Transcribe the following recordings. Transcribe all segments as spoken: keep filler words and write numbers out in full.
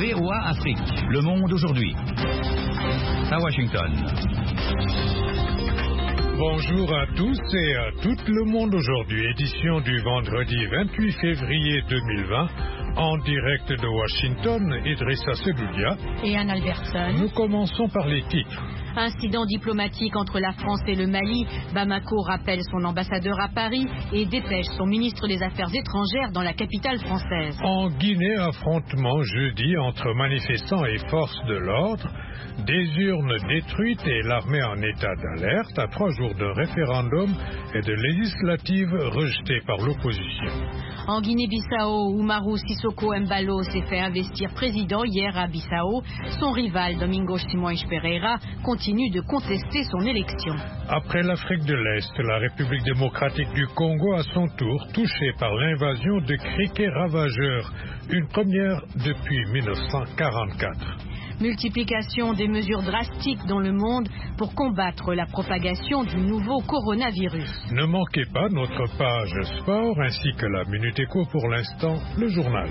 V O A Afrique. Le monde aujourd'hui. À Washington. Bonjour à tous et à tout le monde aujourd'hui. Édition du vendredi vingt-huit février deux mille vingt. En direct de Washington, Idrissa Seloudia et Anne Albertson. Nous commençons par les titres. Incident diplomatique entre la France et le Mali. Bamako rappelle son ambassadeur à Paris et dépêche son ministre des Affaires étrangères dans la capitale française. En Guinée, affrontement jeudi entre manifestants et forces de l'ordre. Des urnes détruites et l'armée en état d'alerte à trois jours de référendum et de législatives rejetées par l'opposition. En Guinée-Bissau, Umaru Sissoko Embalo s'est fait investir président hier à Bissau. Son rival Domingos Simões Pereira continue de contester son élection. Après l'Afrique de l'Est, la République démocratique du Congo à son tour touchée par l'invasion de criquets ravageurs, une première depuis mille neuf cent quarante-quatre. Multiplication des mesures drastiques dans le monde pour combattre la propagation du nouveau coronavirus. Ne manquez pas notre page sport ainsi que la Minute Éco pour l'instant, le journal.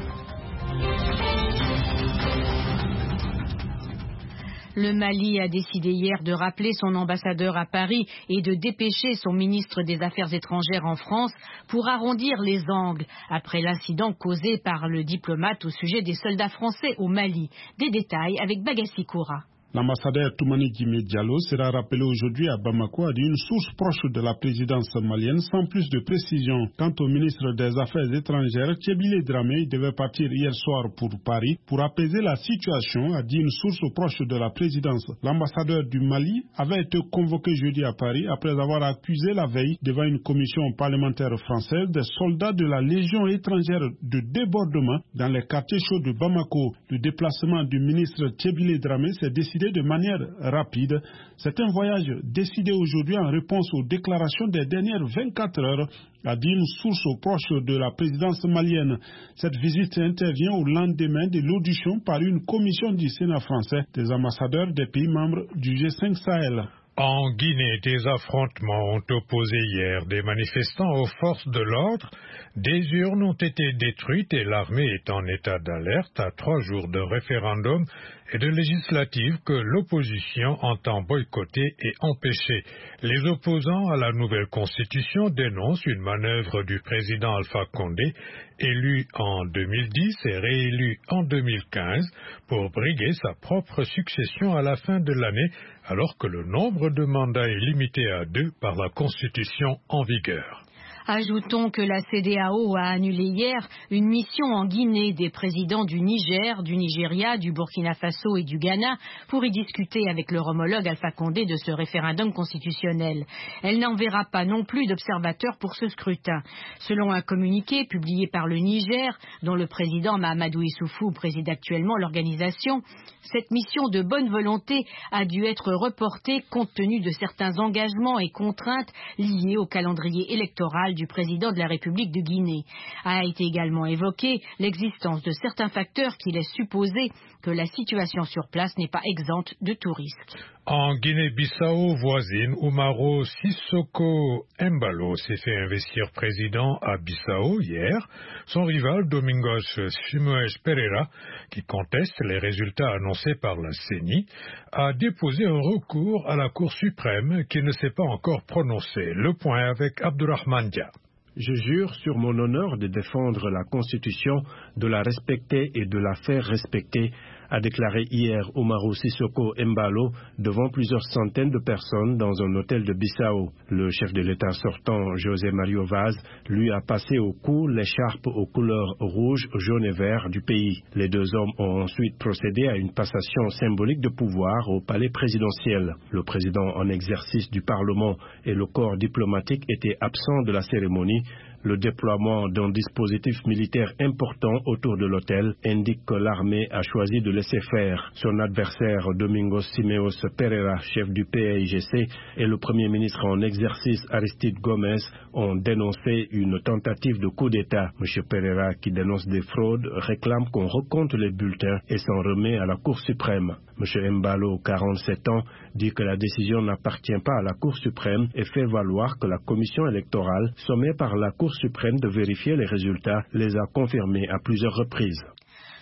Le Mali a décidé hier de rappeler son ambassadeur à Paris et de dépêcher son ministre des Affaires étrangères en France pour arrondir les angles après l'incident causé par le diplomate au sujet des soldats français au Mali. Des détails avec Bagassi Koura. L'ambassadeur Toumani Djimé Diallo sera rappelé aujourd'hui à Bamako à une source proche de la présidence malienne sans plus de précision. Quant au ministre des Affaires étrangères, Tchébile Dramé devait partir hier soir pour Paris pour apaiser la situation, a dit une source proche de la présidence. L'ambassadeur du Mali avait été convoqué jeudi à Paris après avoir accusé la veille devant une commission parlementaire française des soldats de la Légion étrangère de débordement dans les quartiers chauds de Bamako. Le déplacement du ministre Tchébile Dramé s'est décidé de manière rapide. C'est un voyage décidé aujourd'hui en réponse aux déclarations des dernières vingt-quatre heures, a dit une source proche de la présidence malienne. Cette visite intervient au lendemain de l'audition par une commission du Sénat français des ambassadeurs des pays membres du G cinq Sahel. En Guinée, des affrontements ont opposé hier des manifestants aux forces de l'ordre. Des urnes ont été détruites et l'armée est en état d'alerte à trois jours de référendum et de législatives que l'opposition entend boycotter et empêcher. Les opposants à la nouvelle constitution dénoncent une manœuvre du président Alpha Condé, élu en deux mille dix et réélu en deux mille quinze, pour briguer sa propre succession à la fin de l'année, alors que le nombre de mandats est limité à deux par la constitution en vigueur. Ajoutons que la C E D E A O a annulé hier une mission en Guinée des présidents du Niger, du Nigeria, du Burkina Faso et du Ghana pour y discuter avec leur homologue Alpha Condé de ce référendum constitutionnel. Elle n'enverra pas non plus d'observateurs pour ce scrutin. Selon un communiqué publié par le Niger, dont le président Mahamadou Issoufou préside actuellement l'organisation, cette mission de bonne volonté a dû être reportée compte tenu de certains engagements et contraintes liés au calendrier électoral du président de la République de Guinée. A été également évoquée l'existence de certains facteurs qui laissent supposer que la situation sur place n'est pas exempte de tout risque. En Guinée-Bissau voisine, Umaru Sissoko Embalo s'est fait investir président à Bissau hier. Son rival Domingos Simões Pereira, qui conteste les résultats annoncés par la C E N I, a déposé un recours à la Cour suprême qui ne s'est pas encore prononcée. Le point avec Abdourahmane Dia. Je jure sur mon honneur de défendre la Constitution, de la respecter et de la faire respecter, a déclaré hier Umaru Sissoko Embalo devant plusieurs centaines de personnes dans un hôtel de Bissau. Le chef de l'État sortant, José Mario Vaz, lui a passé au cou l'écharpe aux couleurs rouge, jaune et vert du pays. Les deux hommes ont ensuite procédé à une passation symbolique de pouvoir au palais présidentiel. Le président en exercice du Parlement et le corps diplomatique étaient absents de la cérémonie. Le déploiement d'un dispositif militaire important autour de l'hôtel indique que l'armée a choisi de laisser faire. Son adversaire Domingos Simões Pereira, chef du P A I G C, et le premier ministre en exercice Aristide Gomes ont dénoncé une tentative de coup d'État. M. Pereira, qui dénonce des fraudes, réclame qu'on recompte les bulletins et s'en remet à la Cour suprême. M. Embalo, quarante-sept ans, dit que la décision n'appartient pas à la Cour suprême et fait valoir que la commission électorale, sommée par la Cour suprême de vérifier les résultats, les a confirmés à plusieurs reprises.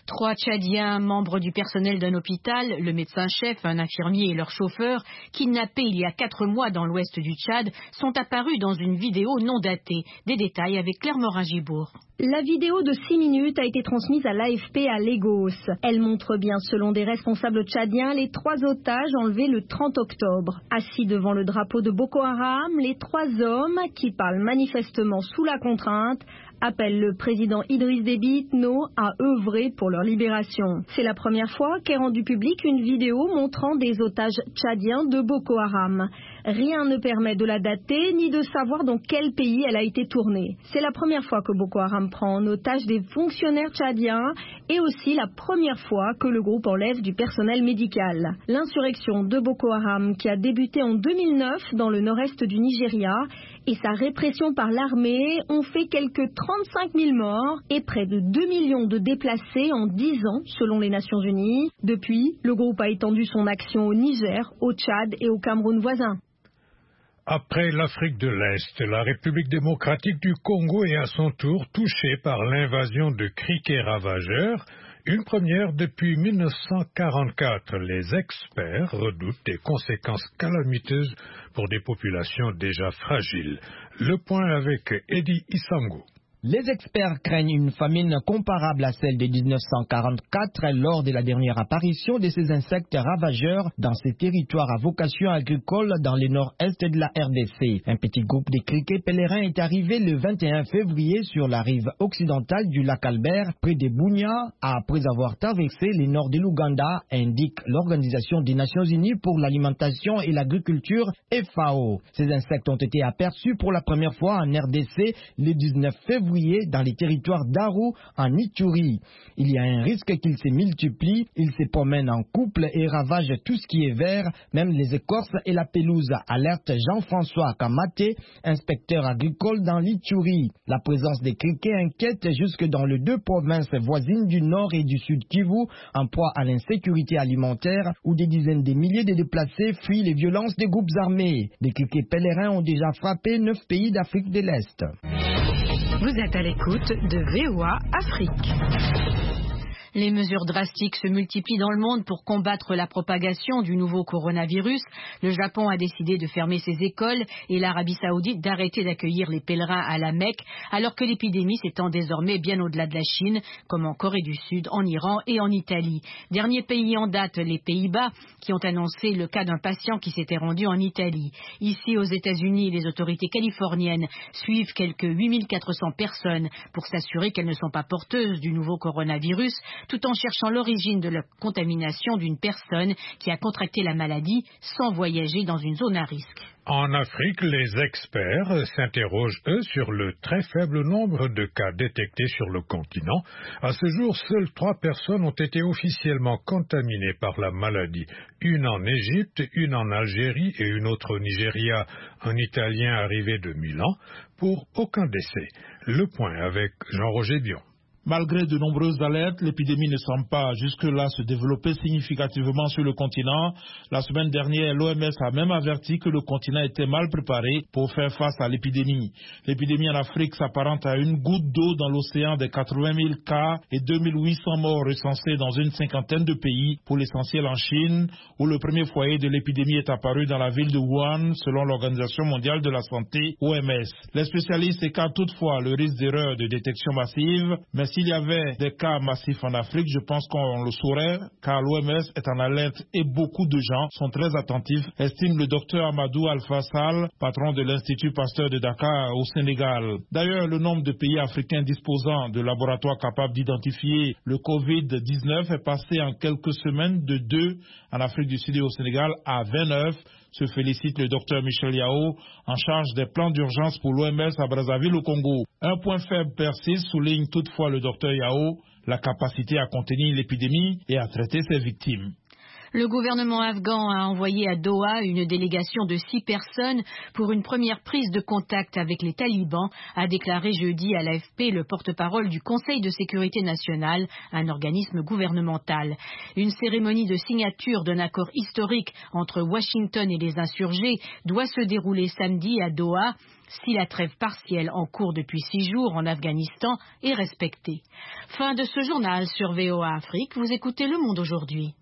Trois Tchadiens, membres du personnel d'un hôpital, le médecin-chef, un infirmier et leur chauffeur, kidnappés il y a quatre mois dans l'ouest du Tchad, sont apparus dans une vidéo non datée. Des détails avec Claire Morin-Gibourg. La vidéo de six minutes a été transmise à l'A F P à Lagos. Elle montre bien, selon des responsables tchadiens, les trois otages enlevés le trente octobre. Assis devant le drapeau de Boko Haram, les trois hommes, qui parlent manifestement sous la contrainte, appellent le président Idriss Déby Itno à œuvrer pour leur libération. C'est la première fois qu'est rendue publique une vidéo montrant des otages tchadiens de Boko Haram. Rien ne permet de la dater ni de savoir dans quel pays elle a été tournée. C'est la première fois que Boko Haram prend en otage des fonctionnaires tchadiens et aussi la première fois que le groupe enlève du personnel médical. L'insurrection de Boko Haram, qui a débuté en deux mille neuf dans le nord-est du Nigeria, et sa répression par l'armée ont fait quelques trente-cinq mille morts et près de deux millions de déplacés en dix ans, selon les Nations Unies. Depuis, le groupe a étendu son action au Niger, au Tchad et au Cameroun voisin. Après l'Afrique de l'Est, la République démocratique du Congo est à son tour touchée par l'invasion de criquets ravageurs, une première depuis mille neuf cent quarante-quatre. Les experts redoutent des conséquences calamiteuses pour des populations déjà fragiles. Le point avec Eddie Isango. Les experts craignent une famine comparable à celle de mille neuf cent quarante-quatre lors de la dernière apparition de ces insectes ravageurs dans ces territoires à vocation agricole dans le nord-est de la R D C. Un petit groupe de criquets pèlerins est arrivé le vingt et un février sur la rive occidentale du lac Albert, près de Bunia, après avoir traversé le nord de l'Ouganda, indique l'Organisation des Nations Unies pour l'alimentation et l'agriculture, F A O. Ces insectes ont été aperçus pour la première fois en R D C le dix-neuf février dans les territoires d'Aru en Ituri. Il y a un risque qu'ils se multiplient, ils se promènent en couple et ravagent tout ce qui est vert, même les écorces et la pelouse, alerte Jean-François Kamate, inspecteur agricole dans l'Ituri. La présence des criquets inquiète jusque dans les deux provinces voisines du Nord et du Sud Kivu, en proie à l'insécurité alimentaire, où des dizaines de milliers de déplacés fuient les violences des groupes armés. Des criquets pèlerins ont déjà frappé neuf pays d'Afrique de l'Est. Vous êtes à l'écoute de V O A Afrique. Les mesures drastiques se multiplient dans le monde pour combattre la propagation du nouveau coronavirus. Le Japon a décidé de fermer ses écoles et l'Arabie Saoudite d'arrêter d'accueillir les pèlerins à la Mecque, alors que l'épidémie s'étend désormais bien au-delà de la Chine, comme en Corée du Sud, en Iran et en Italie. Dernier pays en date, les Pays-Bas, qui ont annoncé le cas d'un patient qui s'était rendu en Italie. Ici, aux États-Unis, les autorités californiennes suivent quelques huit mille quatre cents personnes pour s'assurer qu'elles ne sont pas porteuses du nouveau coronavirus, tout en cherchant l'origine de la contamination d'une personne qui a contracté la maladie sans voyager dans une zone à risque. En Afrique, les experts s'interrogent, eux, sur le très faible nombre de cas détectés sur le continent. À ce jour, seules trois personnes ont été officiellement contaminées par la maladie. Une en Égypte, une en Algérie et une autre au Nigeria, un Italien arrivé de Milan, pour aucun décès. Le point avec Jean-Roger Bion. Malgré de nombreuses alertes, l'épidémie ne semble pas jusque-là se développer significativement sur le continent. La semaine dernière, l'O M S a même averti que le continent était mal préparé pour faire face à l'épidémie. L'épidémie en Afrique s'apparente à une goutte d'eau dans l'océan des quatre-vingt mille cas et deux mille huit cents morts recensés dans une cinquantaine de pays, pour l'essentiel en Chine, où le premier foyer de l'épidémie est apparu dans la ville de Wuhan, selon l'Organisation mondiale de la santé, O M S. Les spécialistes écartent toutefois le risque d'erreur de détection massive, mais s'il y avait des cas massifs en Afrique, je pense qu'on le saurait, car l'O M S est en alerte et beaucoup de gens sont très attentifs, estime le docteur Amadou Alpha Sall, patron de l'Institut Pasteur de Dakar au Sénégal. D'ailleurs, le nombre de pays africains disposant de laboratoires capables d'identifier le covid dix-neuf est passé en quelques semaines de deux en Afrique du Sud et au Sénégal à vingt-neuf, se félicite le docteur Michel Yao, en charge des plans d'urgence pour l'O M S à Brazzaville au Congo. Un point faible persiste, souligne toutefois le docteur Yao, la capacité à contenir l'épidémie et à traiter ses victimes. Le gouvernement afghan a envoyé à Doha une délégation de six personnes pour une première prise de contact avec les talibans, a déclaré jeudi à l'A F P le porte-parole du Conseil de sécurité nationale, un organisme gouvernemental. Une cérémonie de signature d'un accord historique entre Washington et les insurgés doit se dérouler samedi à Doha, si la trêve partielle en cours depuis six jours en Afghanistan est respectée. Fin de ce journal sur V O A Afrique. Vous écoutez Le Monde aujourd'hui.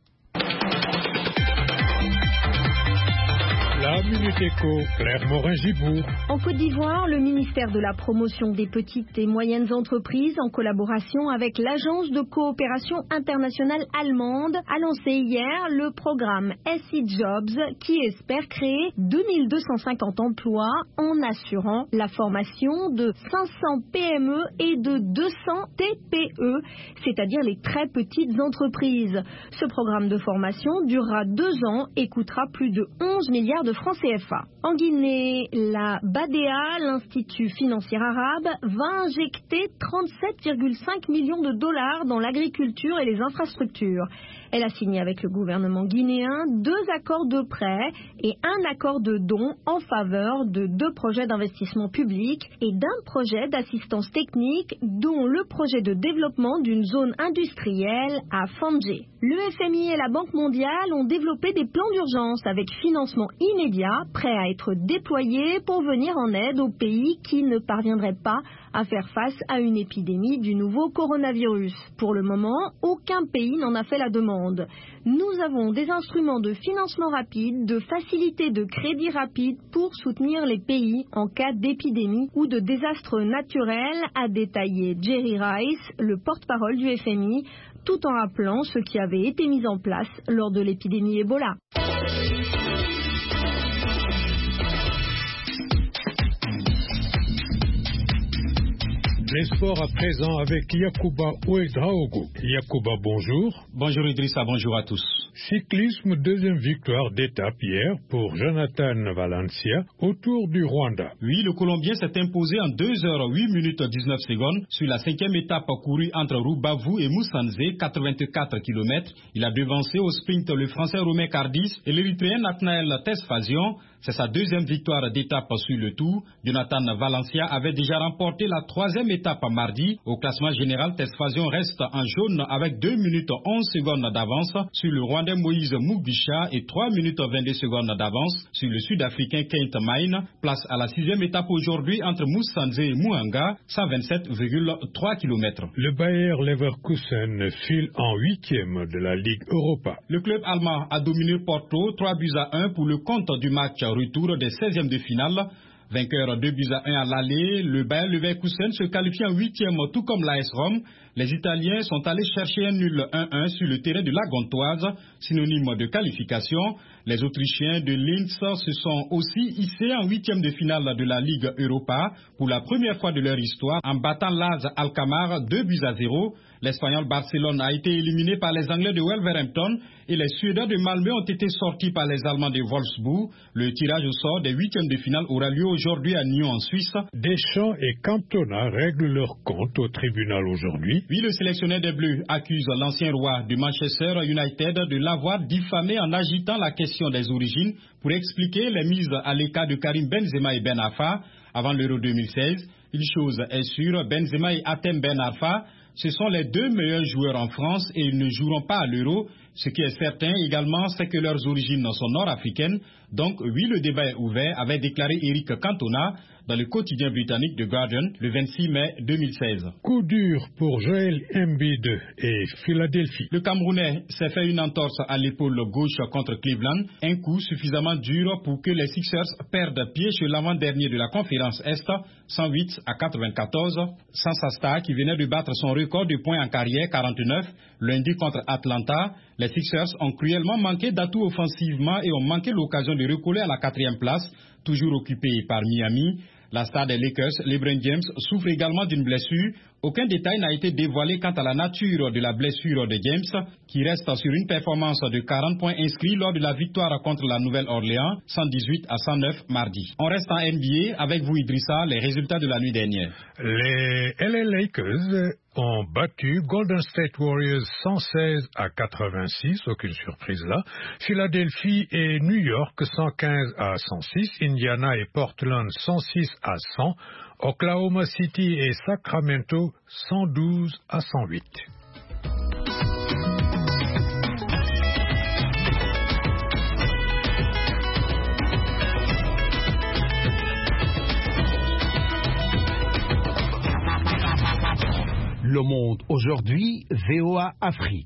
La Minute Éco, Claire Morin-Gibourg. En Côte d'Ivoire, le ministère de la Promotion des petites et moyennes entreprises, en collaboration avec l'Agence de coopération internationale allemande, a lancé hier le programme S I Jobs qui espère créer deux mille deux cent cinquante emplois en assurant la formation de cinq cents P M E et de deux cents T P E, c'est-à-dire les très petites entreprises. Ce programme de formation durera deux ans et coûtera plus de onze milliards de francs C F A. En Guinée, la B A D E A, l'Institut financier arabe, va injecter trente-sept virgule cinq millions de dollars dans l'agriculture et les infrastructures. Elle a signé avec le gouvernement guinéen deux accords de prêt et un accord de don en faveur de deux projets d'investissement public et d'un projet d'assistance technique, dont le projet de développement d'une zone industrielle à Fandje. Le F M I et la Banque mondiale ont développé des plans d'urgence avec financement immédiat, prêts à être déployés pour venir en aide aux pays qui ne parviendraient pas à faire face à une épidémie du nouveau coronavirus. Pour le moment, aucun pays n'en a fait la demande. Nous avons des instruments de financement rapide, de facilité de crédit rapide pour soutenir les pays en cas d'épidémie ou de désastre naturel, a détaillé Jerry Rice, le porte-parole du F M I, tout en rappelant ce qui avait été mis en place lors de l'épidémie Ebola. Les sports à présent avec Yacouba Ouedraogo. Yacouba, bonjour. Bonjour Idrissa, bonjour à tous. Cyclisme, deuxième victoire d'étape hier pour Jonathan Valencia au Tour du Rwanda. Oui, le Colombien s'est imposé en deux heures huit minutes dix-neuf secondes sur la cinquième étape courue entre Rubavu et Musanze, quatre-vingt-quatre kilomètres. Il a devancé au sprint le Français Romain Cardis et l'Érythréen Nathanaël Tesfazion. C'est sa deuxième victoire d'étape sur le Tour. Jonathan Valencia avait déjà remporté la troisième étape mardi. Au classement général, Tesfazion reste en jaune avec deux minutes onze secondes d'avance sur le Rwandais Moïse Mugisha et trois minutes vingt-deux secondes d'avance sur le Sud-Africain Kent Main. Place à la sixième étape aujourd'hui entre Musanze et Muhanga, cent vingt-sept virgule trois kilomètres. Le Bayer Leverkusen file en huitième de la Ligue Europa. Le club allemand a dominé Porto, trois buts à un pour le compte du match retour des seizièmes de finale. Vainqueur deux buts à un à l'aller, le Bayer Leverkusen se qualifie en huitième tout comme l'A S Rome. Les Italiens sont allés chercher un nul un un sur le terrain de la Gantoise, synonyme de qualification. Les Autrichiens de Linz se sont aussi hissés en huitième de finale de la Ligue Europa pour la première fois de leur histoire en battant Laz Alkmaar deux buts à zéro. L'Espagnol Barcelone a été éliminé par les Anglais de Wolverhampton et les Suédois de Malmö ont été sortis par les Allemands de Wolfsburg. Le tirage au sort des huitièmes de finale aura lieu aujourd'hui à Nyon en Suisse. Deschamps et Cantona règlent leur compte au tribunal aujourd'hui. Oui, le sélectionneur des Bleus accuse l'ancien roi de Manchester United de l'avoir diffamé en agitant la question des origines pour expliquer les mises à l'écart de Karim Benzema et Ben Arfa avant l'Euro deux mille seize. Une chose est sûre, Benzema et Hatem Ben Arfa, ce sont les deux meilleurs joueurs en France et ils ne joueront pas à l'Euro. Ce qui est certain également, c'est que leurs origines sont nord-africaines. Donc oui, le débat est ouvert, avait déclaré Eric Cantona dans le quotidien britannique The Guardian le vingt-six mai deux mille seize. Coup dur pour Joel Embiid et Philadelphie. Le Camerounais s'est fait une entorse à l'épaule gauche contre Cleveland. Un coup suffisamment dur pour que les Sixers perdent pied chez l'avant-dernier de la conférence Est, cent huit à quatre-vingt-quatorze. Sansa Star, qui venait de battre son record de points en carrière, quarante-neuf, lundi contre Atlanta. Les Sixers ont cruellement manqué d'atouts offensivement et ont manqué l'occasion de recoller à la quatrième place, toujours occupée par Miami. La star des Lakers, LeBron James, souffre également d'une blessure. Aucun détail n'a été dévoilé quant à la nature de la blessure de James, qui reste sur une performance de quarante points inscrits lors de la victoire contre la Nouvelle-Orléans, cent dix-huit à cent neuf mardi. On reste en N B A avec vous, Idrissa, les résultats de la nuit dernière. Les L A Lakers ont battu Golden State Warriors cent seize à quatre-vingt-six, aucune surprise là. Philadelphie et New York cent quinze à cent six, Indiana et Portland cent six à cent, Oklahoma City et Sacramento cent douze à cent huit. Le Monde aujourd'hui, V O A Afrique.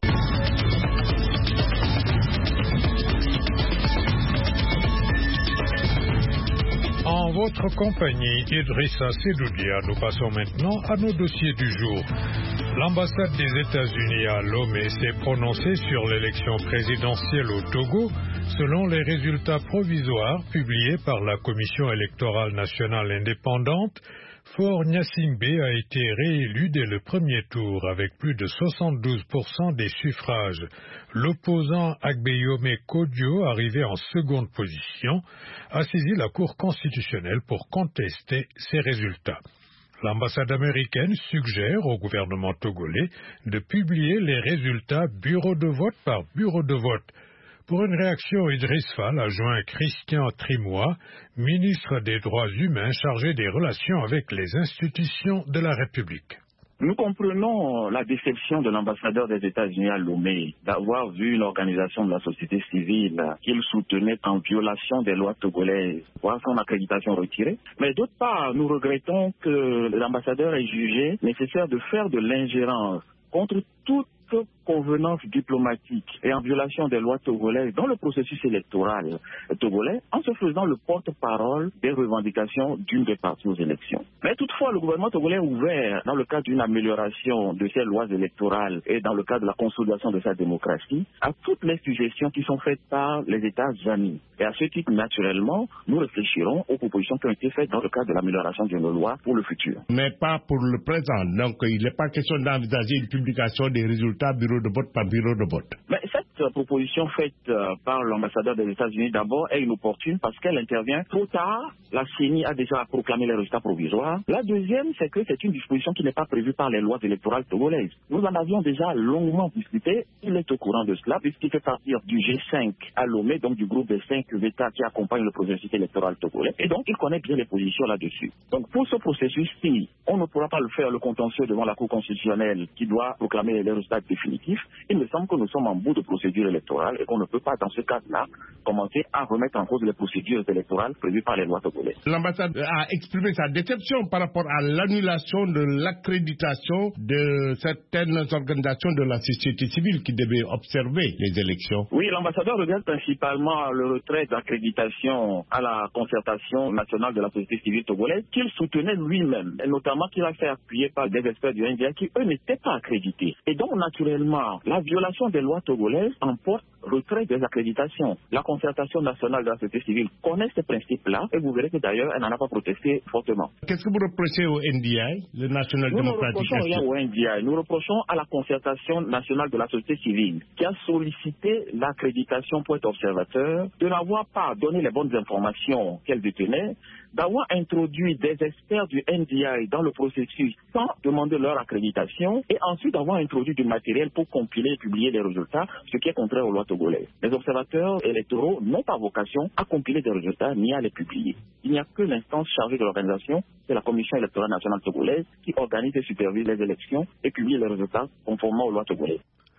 En votre compagnie, Idrissa Sedoudia, nous passons maintenant à nos dossiers du jour. L'ambassade des États-Unis à Lomé s'est prononcée sur l'élection présidentielle au Togo, selon les résultats provisoires publiés par la Commission électorale nationale indépendante. Faure Gnassingbé a été réélu dès le premier tour avec plus de soixante-douze pour cent des suffrages. L'opposant Agbeyome Kodio, arrivé en seconde position, a saisi la Cour constitutionnelle pour contester ces résultats. L'ambassade américaine suggère au gouvernement togolais de publier les résultats bureau de vote par bureau de vote. Pour une réaction, Idriss Fall a joint Christian Trimois, ministre des Droits humains chargé des relations avec les institutions de la République. Nous comprenons la déception de l'ambassadeur des États-Unis à Lomé d'avoir vu une organisation de la société civile qu'il soutenait en violation des lois togolaises voir son accréditation retirée. Mais d'autre part, nous regrettons que l'ambassadeur ait jugé nécessaire de faire de l'ingérence contre toute convenance diplomatique et en violation des lois togolaises dans le processus électoral togolais en se faisant le porte-parole des revendications d'une des parties aux élections. Mais toutefois, le gouvernement togolais est ouvert dans le cadre d'une amélioration de ses lois électorales et dans le cadre de la consolidation de sa démocratie à toutes les suggestions qui sont faites par les États amis. Et à ce titre, naturellement, nous réfléchirons aux propositions qui ont été faites dans le cadre de l'amélioration de nos lois pour le futur. Mais pas pour le présent. Donc, il n'est pas question d'envisager une publication des résultats bureau de vote par bureau de vote. Mais cette proposition faite euh, par l'ambassadeur des États-Unis d'abord est inopportune parce qu'elle intervient trop tard. La C E N I a déjà proclamé les résultats provisoires. La deuxième, c'est que c'est une disposition qui n'est pas prévue par les lois électorales togolaises. Nous en avions déjà longuement discuté. Il est au courant de cela puisqu'il fait partir du G cinq à Lomé, donc du groupe des cinq États qui accompagnent le processus électoral togolais. Et donc, il connaît bien les positions là-dessus. Donc, pour ce processus-ci, on ne pourra pas le faire le contentieux devant la Cour constitutionnelle qui doit proclamer les résultats définitifs. Il me semble que nous sommes en bout de procédure électorale et qu'on ne peut pas, dans ce cas-là, commencer à remettre en cause les procédures électorales prévues par les lois togolaises. L'ambassade a exprimé sa déception par rapport à l'annulation de l'accréditation de certaines organisations de la société civile qui devaient observer les élections. Oui, l'ambassadeur regrette principalement le retrait d'accréditation à la concertation nationale de la société civile togolaise qu'il soutenait lui-même, et notamment qu'il a fait appuyer par des experts du N D A qui, eux, n'étaient pas accrédités. Et donc, naturellement, la violation des lois togolaises emporte retrait des accréditations. La concertation nationale de la société civile connaît ces principes-là et vous verrez que d'ailleurs, elle n'en a pas protesté fortement. Qu'est-ce que vous reprochez au N D I, le National Nous Democratic Nous ne reprochons rien au N D I. Nous reprochons à la concertation nationale de la société civile qui a sollicité l'accréditation pour être observateur, de n'avoir pas donné les bonnes informations qu'elle détenait, d'avoir introduit des experts du N D I dans le processus sans demander leur accréditation et ensuite d'avoir introduit du matériel pour compiler et publier les résultats, ce qui est contraire aux lois togolaises. Les observateurs électoraux n'ont pas vocation à compiler des résultats ni à les publier. Il n'y a que l'instance chargée de l'organisation, c'est la Commission électorale nationale togolaise qui organise et supervise les élections et publie les résultats conformément aux lois togolaises.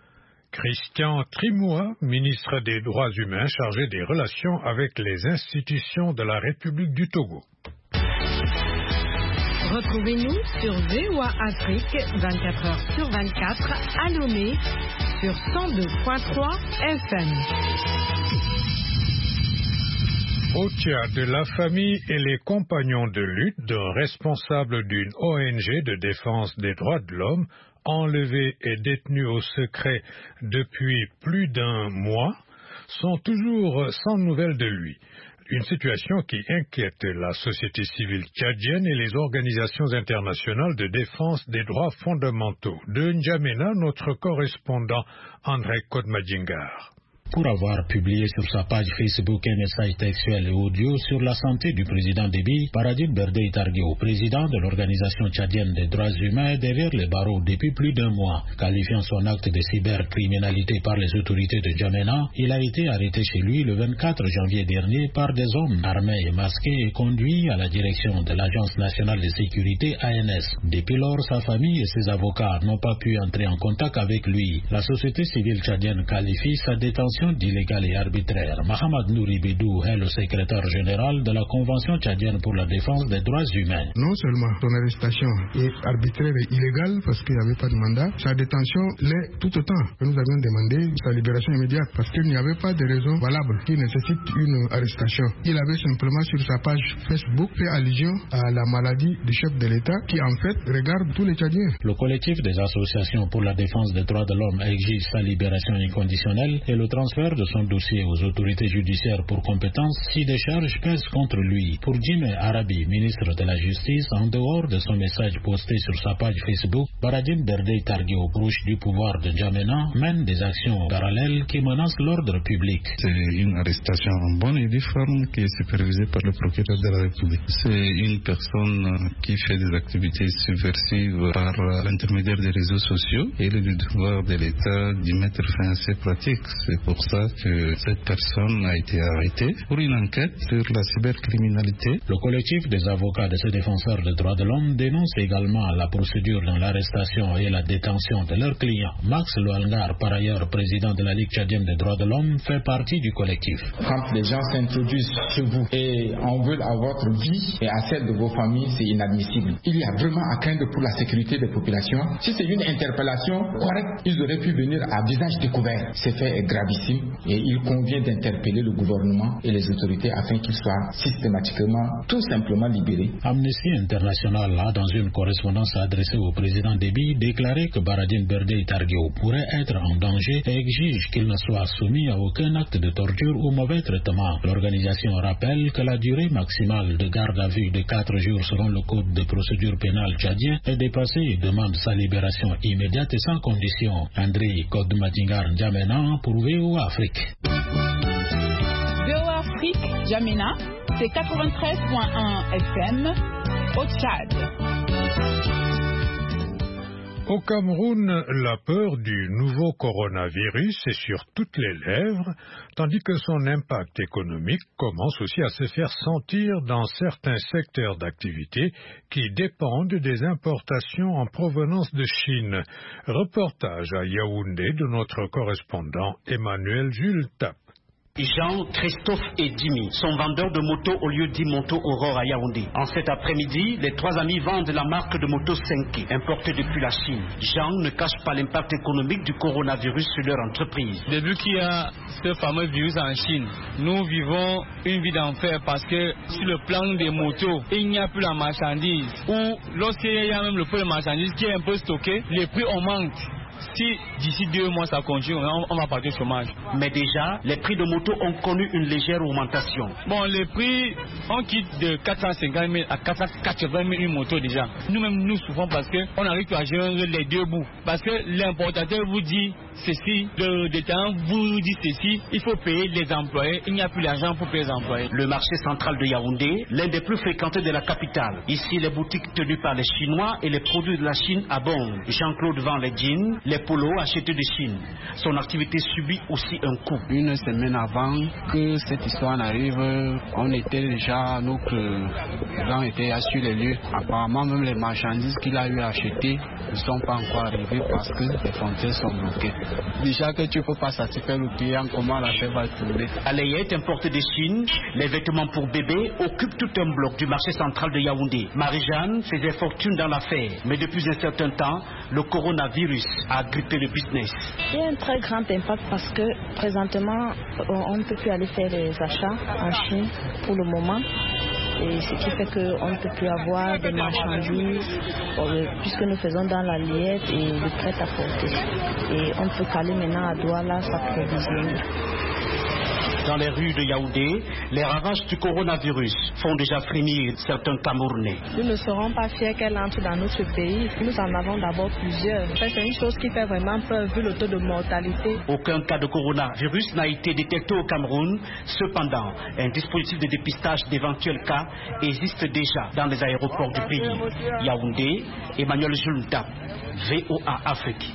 Christian Trimois, ministre des Droits humains chargé des relations avec les institutions de la République du Togo. Retrouvez-nous sur V O A Afrique, vingt-quatre heures sur vingt-quatre, à Lomé, sur cent deux virgule trois F M. Au Tchad, la famille et les compagnons de lutte d'un responsable d'une O N G de défense des droits de l'homme, enlevé et détenu au secret depuis plus d'un mois, sont toujours sans nouvelles de lui. Une situation qui inquiète la société civile tchadienne et les organisations internationales de défense des droits fondamentaux. De N'Djamena, notre correspondant André Kodmadjingar. Pour avoir publié sur sa page Facebook un message textuel et audio sur la santé du président Déby, Baradine Berdey Targuéo, président de l'Organisation tchadienne des droits humains, est derrière les barreaux depuis plus d'un mois. Qualifiant son acte de cybercriminalité par les autorités de N'Djamena, il a été arrêté chez lui le vingt-quatre janvier dernier par des hommes armés et masqués et conduit à la direction de l'Agence nationale de sécurité A N S. Depuis lors, sa famille et ses avocats n'ont pas pu entrer en contact avec lui. La société civile tchadienne qualifie sa détention d'illégal et arbitraire. Mohamed Nouri Bédou est le secrétaire général de la Convention tchadienne pour la défense des droits humains. Non seulement son arrestation est arbitraire et illégale parce qu'il n'y avait pas de mandat, sa détention l'est tout autant que nous avions demandé sa libération immédiate parce qu'il n'y avait pas de raison valable qui nécessite une arrestation. Il avait simplement sur sa page Facebook fait allusion à la maladie du chef de l'État qui en fait regarde tous les Tchadiens. Le collectif des associations pour la défense des droits de l'homme exige sa libération inconditionnelle et le transfert de son dossier aux autorités judiciaires pour compétence si des charges pèsent contre lui. Pour Jimé Arabi, ministre de la Justice, en dehors de son message posté sur sa page Facebook, Baradine Berdey Targuéo, proche du pouvoir de N'Djamena, mène des actions parallèles qui menacent l'ordre public. C'est une arrestation en bonne et due forme qui est supervisée par le procureur de la République. C'est une personne qui fait des activités subversives par l'intermédiaire des réseaux sociaux et il est du devoir de l'État d'y mettre fin à ces pratiques. C'est pour ça que cette personne a été arrêtée pour une enquête sur la cybercriminalité. Le collectif des avocats de ces défenseurs des droits de l'homme dénonce également la procédure dans l'arrestation et la détention de leurs clients. Max Loalgar, par ailleurs président de la Ligue tchadienne des droits de l'homme, fait partie du collectif. Quand les gens s'introduisent chez vous et on veut à votre vie et à celle de vos familles, c'est inadmissible. Il y a vraiment à craindre pour la sécurité des populations. Si c'est une interpellation correcte, ils auraient pu venir à visage découvert. C'est fait gravissime et il convient d'interpeller le gouvernement et les autorités afin qu'ils soient systématiquement, tout simplement libérés. Amnesty International a, dans une correspondance adressée au président Déby, déclaré que Baradine Berdey Targuéo pourrait être en danger et exige qu'il ne soit soumis à aucun acte de torture ou mauvais traitement. L'organisation rappelle que la durée maximale de garde à vue de quatre jours selon le code de procédure pénale tchadien est dépassée et demande sa libération immédiate et sans condition. André Kodmadjingar N'Djamena pour V O A Afrique. V O A Afrique, N'Djamena, c'est quatre-vingt-treize point un F M au Tchad. Au Cameroun, la peur du nouveau coronavirus est sur toutes les lèvres, tandis que son impact économique commence aussi à se faire sentir dans certains secteurs d'activité qui dépendent des importations en provenance de Chine. Reportage à Yaoundé de notre correspondant Emmanuel Jules Tap. Jean, Christophe et Dimi sont vendeurs de motos au lieu dit Moto Aurore à Yaoundé. En cet après-midi, les trois amis vendent la marque de moto cinq importée depuis la Chine. Jean ne cache pas l'impact économique du coronavirus sur leur entreprise. Depuis qu'il y a ce fameux virus en Chine, nous vivons une vie d'enfer parce que sur le plan des motos, il n'y a plus la marchandise. Ou lorsqu'il y a même le peu de marchandise qui est un peu stocké, les prix augmentent. Si d'ici deux mois ça continue, on, on va partir au chômage. Mais déjà, les prix de moto ont connu une légère augmentation. Bon, les prix, on quitte de quatre cent cinquante mille à quatre cent quatre-vingt mille une moto déjà. Nous-mêmes, nous souffrons parce qu'on arrive à gérer les deux bouts. Parce que l'importateur vous dit ceci, le détaillant vous dit ceci, il faut payer les employés, il n'y a plus d'argent pour payer les employés. Le marché central de Yaoundé, l'un des plus fréquentés de la capitale. Ici, les boutiques tenues par les Chinois et les produits de la Chine abondent. Jean-Claude vend les jeans, les polos achetés de Chine. Son activité subit aussi un coup. Une semaine avant que cette histoire n'arrive, on était déjà, notre gens étaient sur les lieux. Apparemment, même les marchandises qu'il a eu à acheter ne sont pas encore arrivées parce que les frontières sont bloquées. Déjà que tu ne peux pas satisfaire le client, comment la fête va tourner? À Layette, importé de Chine, les vêtements pour bébés occupent tout un bloc du marché central de Yaoundé. Marie-Jeanne faisait fortune dans l'affaire, mais depuis un certain temps, le coronavirus a grippé le business. Il y a un très grand impact parce que présentement, on ne peut plus aller faire les achats en Chine pour le moment. Et ce qui fait qu'on ne peut plus avoir des marchandises puisque nous faisons dans la Layette et le prêt à porter. Et on peut caler maintenant à Douala s'approvisionner. Dans les rues de Yaoundé, les ravages du coronavirus font déjà frémir certains Camerounais. Nous ne serons pas fiers qu'elle entre dans notre pays. Nous en avons d'abord plusieurs. C'est une chose qui fait vraiment peur vu le taux de mortalité. Aucun cas de coronavirus n'a été détecté au Cameroun. Cependant, un dispositif de dépistage d'éventuels cas existe déjà dans les aéroports du pays. Yaoundé, Emmanuel Julta, V O A Afrique.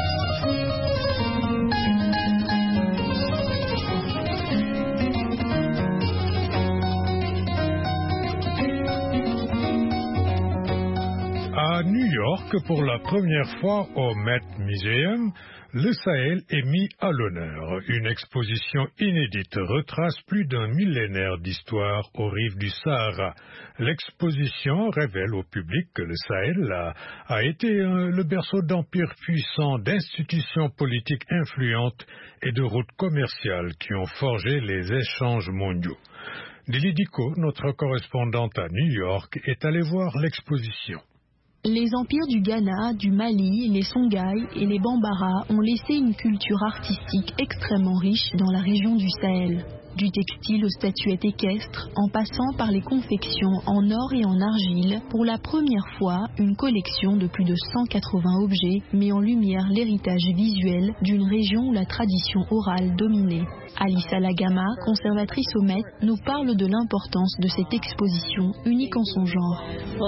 À New York, pour la première fois au Met Museum, le Sahel est mis à l'honneur. Une exposition inédite retrace plus d'un millénaire d'histoire aux rives du Sahara. L'exposition révèle au public que le Sahel a, a été euh, le berceau d'empires puissants, d'institutions politiques influentes et de routes commerciales qui ont forgé les échanges mondiaux. Lily Dicot, notre correspondante à New York, est allée voir l'exposition. Les empires du Ghana, du Mali, les Songhai et les Bambara ont laissé une culture artistique extrêmement riche dans la région du Sahel. Du textile aux statuettes équestres, en passant par les confections en or et en argile, pour la première fois, une collection de plus de cent quatre-vingts objets met en lumière l'héritage visuel d'une région où la tradition orale dominait. Alissa Lagama, conservatrice au Met, nous parle de l'importance de cette exposition unique en son genre.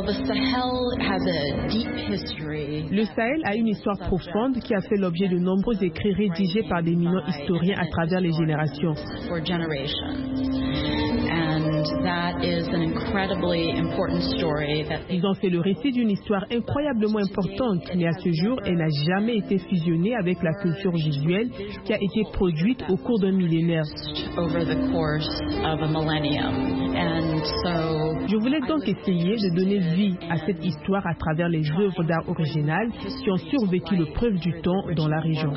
Le Sahel a une histoire profonde qui a fait l'objet de nombreux écrits rédigés par d'éminents historiens à travers les générations. Ils ont fait le récit d'une histoire incroyablement importante, mais à ce jour, elle n'a jamais été fusionnée avec la culture visuelle qui a été produite au cours d'un millénaire. Je voulais donc essayer de donner vie à cette histoire à travers les œuvres d'art originales qui ont survécu l'épreuve du temps dans la région.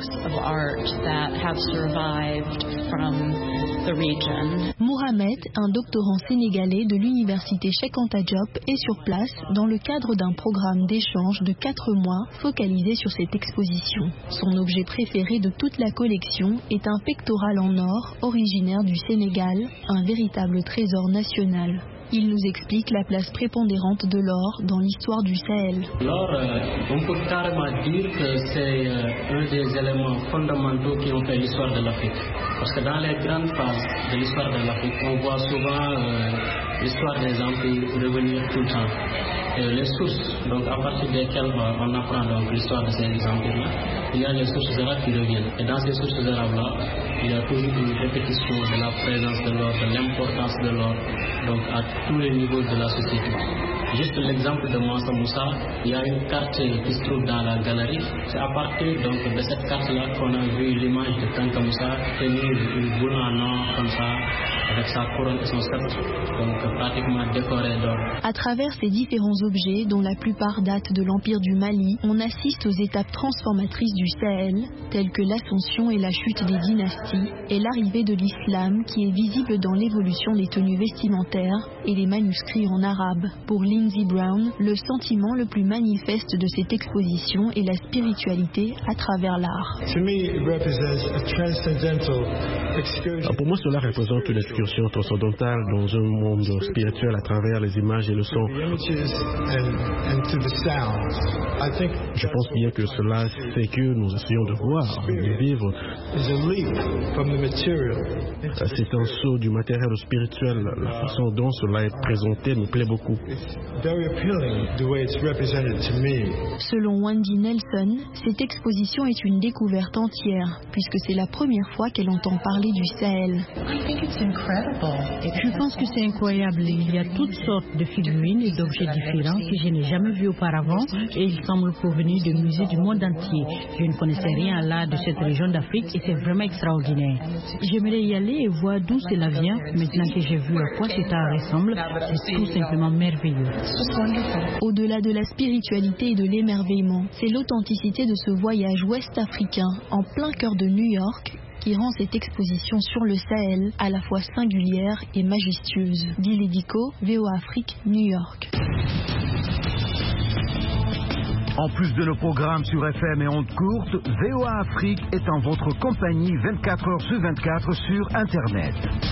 Mohamed, un doctorant sénégalais de l'université Cheikh Anta Diop, est sur place dans le cadre d'un programme d'échange de quatre mois focalisé sur cette exposition. Son objet préféré de toute la collection est un pectoral en or originaire du Sénégal, un véritable trésor national. Il nous explique la place prépondérante de l'or dans l'histoire du Sahel. L'or, euh, on peut carrément dire que c'est euh, un des éléments fondamentaux qui ont fait l'histoire de l'Afrique. Parce que dans les grandes phases de l'histoire de l'Afrique, on voit souvent euh, l'histoire des empires revenir tout le temps. Et les sources, donc à partir desquelles on apprend donc l'histoire de ces empires-là, il y a les sources arabes qui reviennent. Et dans ces sources arabes-là, il y a toujours une répétition de la présence de l'or, de l'importance de l'or, donc à tous les niveaux de la société. Juste l'exemple de Mansa Moussa, il y a une carte qui se trouve dans la galerie. C'est à partir donc de cette carte-là qu'on a vu l'image de Kanka Moussa tenir une boule en or comme ça, avec sa couronne et son sceptre, donc pratiquement décoré d'or. À travers ces différents objets, dont la plupart datent de l'Empire du Mali, on assiste aux étapes transformatrices du Sahel, telles que l'ascension et la chute des dynasties, et l'arrivée de l'islam qui est visible dans l'évolution des tenues vestimentaires et les manuscrits en arabe. Pour Lindsey Brown, le sentiment le plus manifeste de cette exposition est la spiritualité à travers l'art. Pour moi, cela représente une excursion transcendantale dans un monde spirituel à travers les images et le son. Je pense bien que cela, c'est que nous essayons de voir, de vivre. C'est un saut du matériel au spirituel. La façon dont cela est présenté me plaît beaucoup. Selon Wendy Nelson, cette exposition est une découverte entière, puisque c'est la première fois qu'elle entend parler du Sahel. Je pense que c'est incroyable. Il y a toutes sortes de figurines et d'objets différents que je n'ai jamais vus auparavant et ils semblent provenir de musées du monde entier. Je ne connaissais rien à l'art de cette région d'Afrique et c'est vraiment extraordinaire. J'aimerais y aller et voir d'où cela vient. Maintenant que j'ai vu à quoi cet art ressemble, c'est tout simplement merveilleux. Au-delà de la spiritualité et de l'émerveillement, c'est l'authenticité de ce voyage ouest-africain en plein cœur de New York qui rend cette exposition sur le Sahel à la fois singulière et majestueuse. Lily Dicot, V O A Afrique, New York. En plus de nos programmes sur F M et ondes courtes, V O A Afrique est en votre compagnie vingt-quatre heures sur vingt-quatre sur Internet.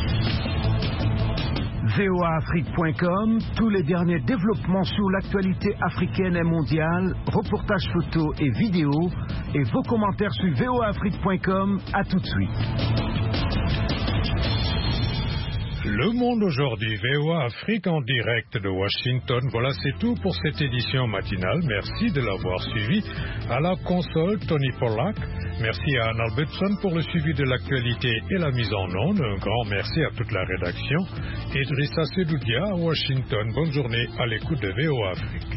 V O A Afrique point com, tous les derniers développements sur l'actualité africaine et mondiale, reportages photos et vidéos, et vos commentaires sur V O A Afrique point com. À tout de suite. Le Monde aujourd'hui, V O A Afrique en direct de Washington. Voilà, c'est tout pour cette édition matinale. Merci de l'avoir suivi. À la console, Tony Pollack. Merci à Anne Albertson pour le suivi de l'actualité et la mise en onde. Un grand merci à toute la rédaction. Idrissa Sedoudia à Washington. Bonne journée à l'écoute de V O A Afrique.